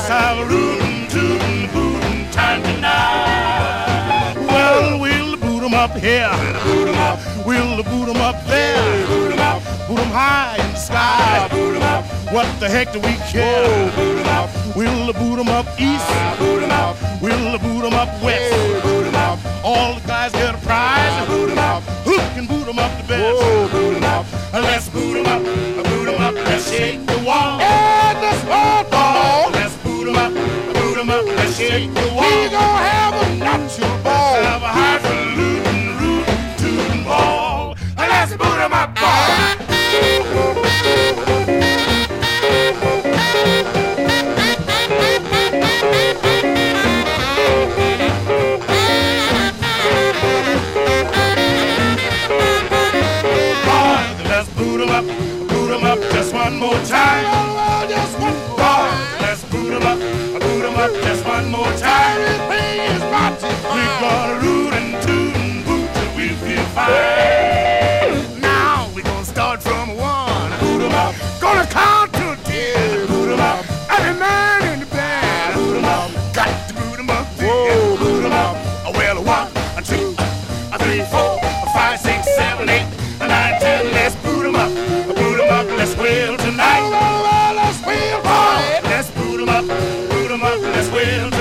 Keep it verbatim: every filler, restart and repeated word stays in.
Let's have a rootin', tootin', bootin' time tonight. Well, we'll boot 'em up here. Boot 'em up. We'll boot 'em up there. Boot 'em up. Boot 'em high in the sky. Boot 'em up. What the heck do we care? Oh, boot 'em up. We'll boot 'em up east. Boot 'em up. We'll boot 'em up west. Hey, boot 'em up. All the guys get a prize. Boot 'em up. Who can boot 'em up the best? Oh, boot 'em up. Let's boot 'em up. Boot 'em up. Let's shake the wall. And let's roll ball. Let's boot 'em up. Boot 'em up. Let's shake the wall. We gonna have a nutty ball. Let's have a highfalutin, rootin', tootin' ball. Let's boot 'em up, ball. Let's boot 'em up, boot 'em up just one more time. Oh, just one more Boy, time. let's boot 'em up, boot 'em up just one more time. Everything is mighty We're fine. gonna root and toot and boot till we feel fine. Now we're gonna start from one. Boot 'em up, gonna count to ten. Boot 'em up, every man in the band. Boot 'em up, got to boot 'em up. Whoa. Boot 'em up. Well, one, a two, a three, four, a five, six, seven, eight, a nine, ten. Let's boot 'em up, boot 'em up. Let's wail tonight. Oh, let's wheel Boy, let's boot 'em up, boot 'em up. Let's wail